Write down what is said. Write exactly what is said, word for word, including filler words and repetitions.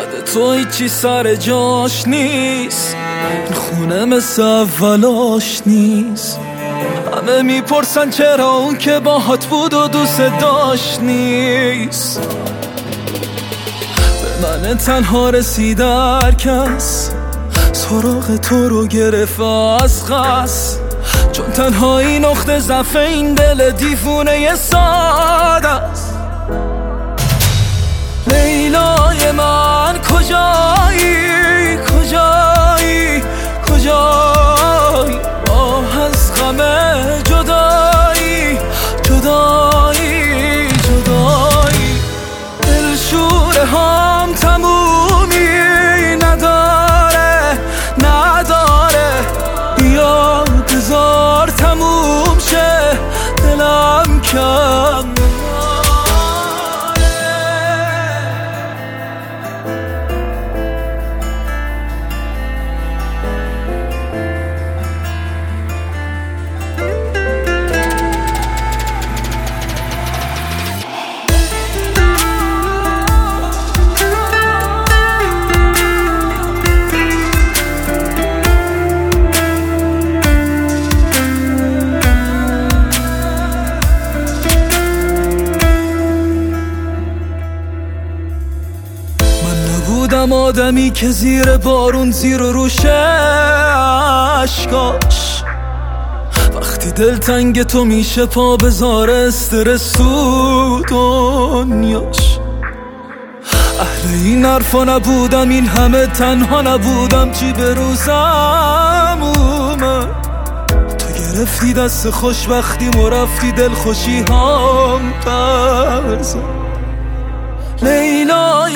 یاد تو هیچی سر جاش نیست، این خونه مثل اولاش نیست. همه میپرسن چرا اون که باهات بود و دوست داشت نیست. به من تنها رسید هر کس، سراغ تو رو گرفت از قصد، چون تنهایی نقطه ضعف این دل دیوونه ساده است. لیلای من کجایی کجایی کجایی، آه از غم جدایی جدایی جدایی. دلشوره هم تمومی نداره نداره، بیا بذار تموم شه دلم کم. بودم آدمی که زیر بارون زیر و روشه عشقاش، وقتی دل تنگ تو میشه پا بذار استرس تو دنیاش. اهل این حرفا نبودم، این همه تنها نبودم، چی به روزم اومد. تو گرفتی دست خوشبختی و رفتی دل خوشی هم پرزد. لیلا